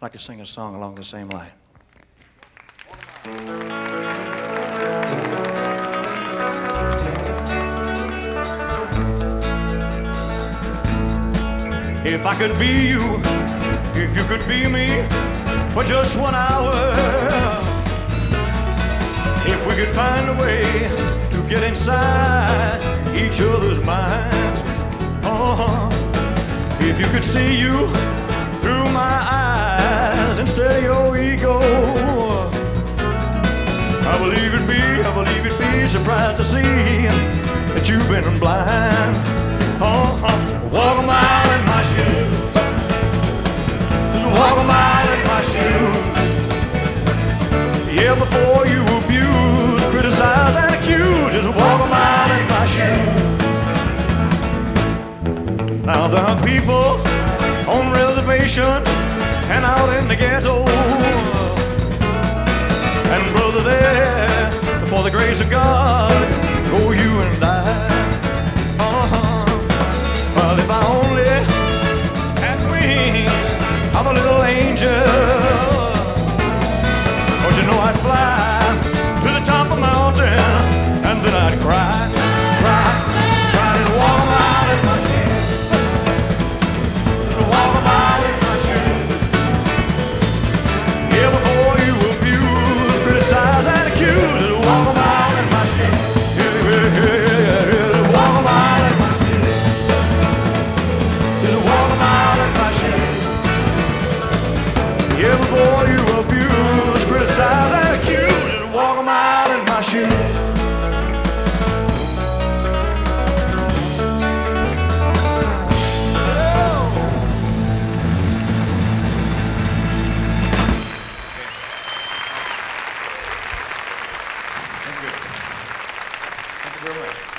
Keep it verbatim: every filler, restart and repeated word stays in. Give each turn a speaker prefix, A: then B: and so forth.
A: like to sing a song along the same line. If I could be you, if you could be me for just one hour, if we could find a way to get inside each other's minds, oh, if you could see you through my eyes instead of your ego, I believe it'd be, I believe it'd be surprised to see that you've been blind. Oh, oh, walk a mile in my shoes, walk a mile in my shoes. Yeah, before you abuse, criticize and accuse, just walk a mile in my shoes. Now there are people on reservations and out in the ghetto, and brother, there, for the grace of God, go you and I. Uh-huh. Well, if I only had wings of a little angel, don't you know I'd fly to the top of the mountain, and then I'd cry, cry, cry, and walk a mile in my shoes, walk a mile in my shoes. Yeah, before you abuse, criticize and accuse, walk a mile in my shoes. Yeah, yeah, yeah, yeah, walk a mile in my shoes. Just walk a mile in my shoes. Yeah, before you abuse, criticize and accuse, just walk a mile in my shoes. Thank you. Thank you very much.